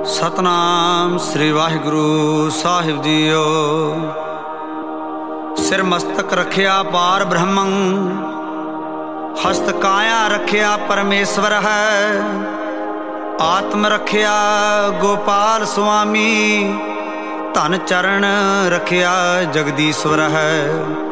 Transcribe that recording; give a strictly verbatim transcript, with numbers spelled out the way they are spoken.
ਸਤਨਾਮ ਸ੍ਰੀ ਵਾਹਿਗੁਰੂ ਸਾਹਿਬ ਜੀਓ। ਸਿਰ ਮਸਤਕ ਰੱਖਿਆ ਪਾਰ ਬ੍ਰਹਮੰ, ਹਸਤ ਕਾਇਆ ਰੱਖਿਆ ਪਰਮੇਸ਼ਵਰ ਹੈ। ਆਤਮ ਰੱਖਿਆ ਗੋਪਾਲ ਸੁਆਮੀ, ਧਨ ਚਰਨ ਰੱਖਿਆ ਜਗਦੀਸ਼ਵਰ ਹੈ।